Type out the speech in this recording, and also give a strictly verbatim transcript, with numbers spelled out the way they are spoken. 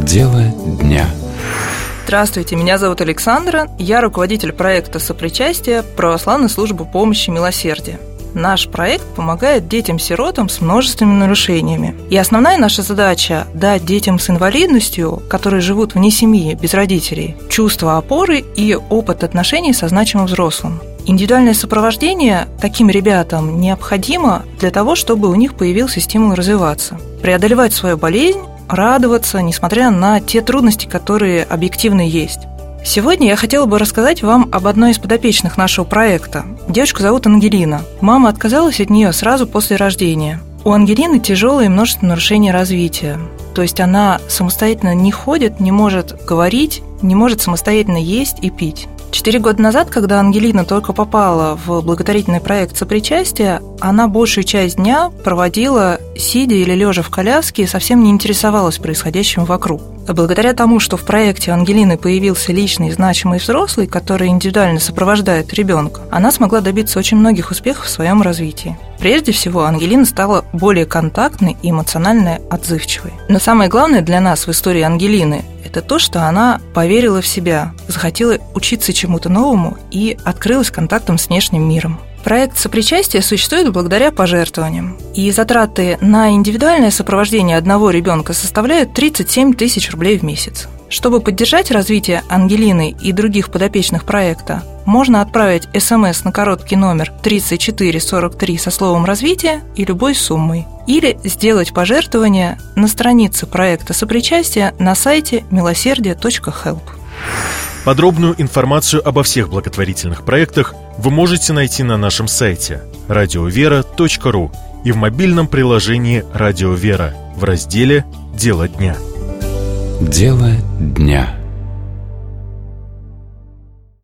Дело дня. Здравствуйте, меня зовут Александра, я руководитель проекта «Сопричастие» Православной службы помощи «Милосердие». Наш проект помогает детям-сиротам с множественными нарушениями. И основная наша задача – дать детям с инвалидностью, которые живут вне семьи, без родителей, чувство опоры и опыт отношений со значимым взрослым. Индивидуальное сопровождение таким ребятам необходимо для того, чтобы у них появился стимул развиваться, преодолевать свою болезнь, радоваться, несмотря на те трудности, которые объективно есть. Сегодня я хотела бы рассказать вам об одной из подопечных нашего проекта. Девочку зовут Ангелина. Мама отказалась от нее сразу после рождения. У Ангелины тяжелые множественные нарушения развития. То есть она самостоятельно не ходит, не может говорить, не может самостоятельно есть и пить. Четыре года назад, когда Ангелина только попала в благотворительный проект «Сопричастие», она большую часть дня проводила, сидя или лежа в коляске, и совсем не интересовалась происходящим вокруг. А благодаря тому, что в проекте Ангелины появился личный значимый взрослый, который индивидуально сопровождает ребенка, она смогла добиться очень многих успехов в своем развитии. Прежде всего, Ангелина стала более контактной и эмоционально отзывчивой. Но самое главное для нас в истории Ангелины – это то, что она поверила в себя, захотела учиться чему-то новому и открылась контактом с внешним миром. Проект «Сопричастие» существует благодаря пожертвованиям, и затраты на индивидуальное сопровождение одного ребенка составляют тридцать семь тысяч рублей в месяц. Чтобы поддержать развитие Ангелины и других подопечных проекта, можно отправить СМС на короткий номер тридцать четыре сорок три со словом «развитие» и любой суммой, или сделать пожертвование на странице проекта «Сопричастие» на сайте милосердие точка хелп. Подробную информацию обо всех благотворительных проектах вы можете найти на нашем сайте радио вера точка ру и в мобильном приложении «Радио Вера» в разделе «Дело дня». Дело дня.